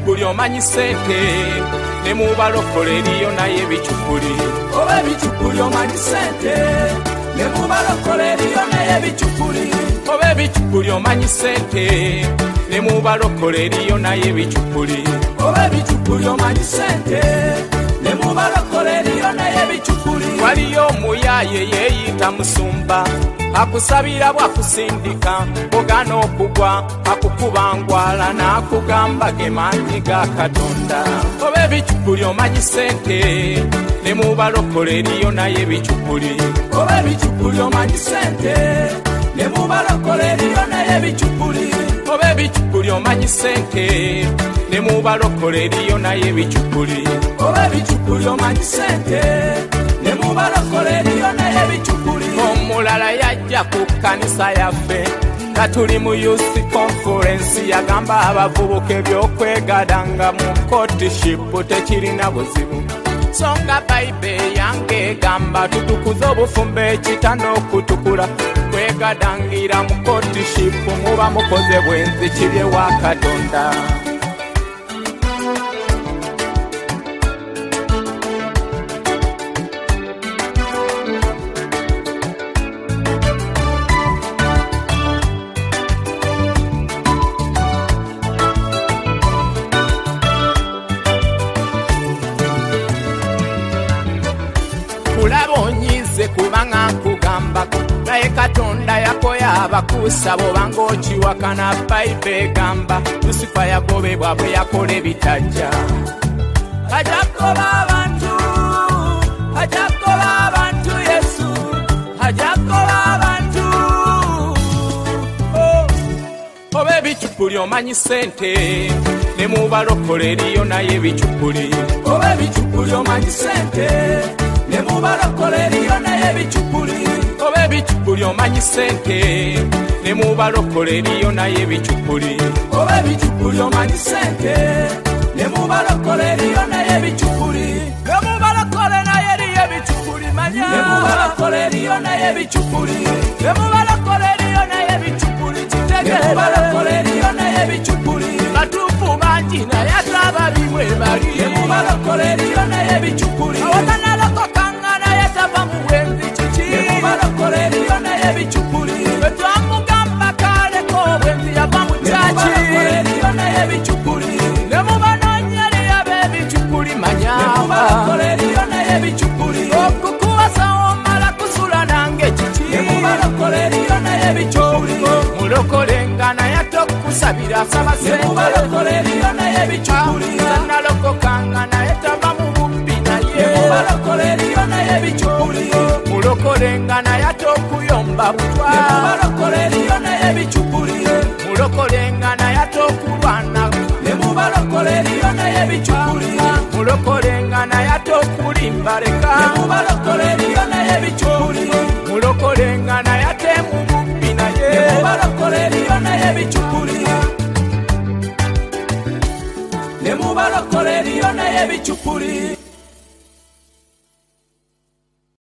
ebicupuli omanyi sente ne mubalokole eriyo naye ebicupuli oba ebicupuli omanyi sente ne mubalokole eriyo naye ebicupuli oba ebicupuli omanyi sente ne mubalokole eriyo naye ebicupuli oba ebicupuli omanyi sente ne mubalokole eriyo naye ebicupuli waliyo omuyaaye yeeyita musumba akusabira bwakusindika bogana okugwa akukuba ngwala n'akugamba ge maanyi ga Katonda oba ebicupuli omanyi sente ne mubalokole eriyo naye ebicupuli oba ebicupuli omanyi sente ne mubalokole eriyo naye ebicupuli oba ebicupuli omanyi sente ne mubalokole eriyo naye ebicupuli oba ebicupuli omanyi sente ne mubalokole eriyo naye ebicupuli omulala yajja ku kkanisa yaffe nga tuli mu youth conference yagamba abavubuka ebyokwegadanga mu courtship tekirina buzibu songa bayibuli yange egamba tutukuze obufumbo ekita n'okutukula kwegadangira mu courtship muba mukoze bwenzi kibye wa Katonda kulaba onyize kubanga nkugambako naye Katonda yakoya abakuusa bw'obanga okiwakana bayibuli egamba Lusifa yagobebwa bwe yakola ebitajja ajja kugoba abantu ajja kugoba abantu Yesu ajja kugoba abantu oba ebicupuli omanyi sente ne mubalokole eriyo naye ebicupuli oba ebicupuli omanyi sente ne mubalokole eriyo naye ebicupuli oba ebicupuli omanyi sente ne mubalokole eriyo naye ebicupuli oba ebicupuli omanyi sente ne mubalokole eriyo naye ebicupuli ne mubalokole naye eriyo ebicupuli manya ne mubalokole eriyo naye ebicupuli ne mubalokole eriyo naye ebicupuli ne kitegere mubalokole eriyo naye ebicupuli batuufu bangi naye ate ababimwe bali ne mubalokole eriyo naye ebicupuli awakanalokokanga naye tava mu bwenzi kiki ne mubalokole eriyo naye ebicupuli bwe twamugamba kaleko obwenzi yava mu ne kyaki mubalokole eriyo naye ebicupuli ne mubanoonya eriyo ab'ebicupuli ne manyamba mubalokole eriyo naye ebicupuli okukuwasa omala kusula nange kiki ne mubalokole eriyo naye ebicupuli mulokolenga naye ate okukusabira asaba ne mubalokole eriyo naye ebicupuli nalokokanga naye tava mu bubbi ne naye mubalokole eriyo naye ebicupuli mulokolenga naye ate okuyomba butwa ne mubalokole eriyo naye ebicupuli mulokolenga naye ate okulwana ne mubalokole eriyo naye ebicupuli mulokolenga naye ate okulimba leka ne mubalokole eriyo naye ebicupuli mulokolenga naye ate mu bubbi ne naye mubalokole eriyo naye ebicupuli ne mubalokole eriyo naye ebicupuli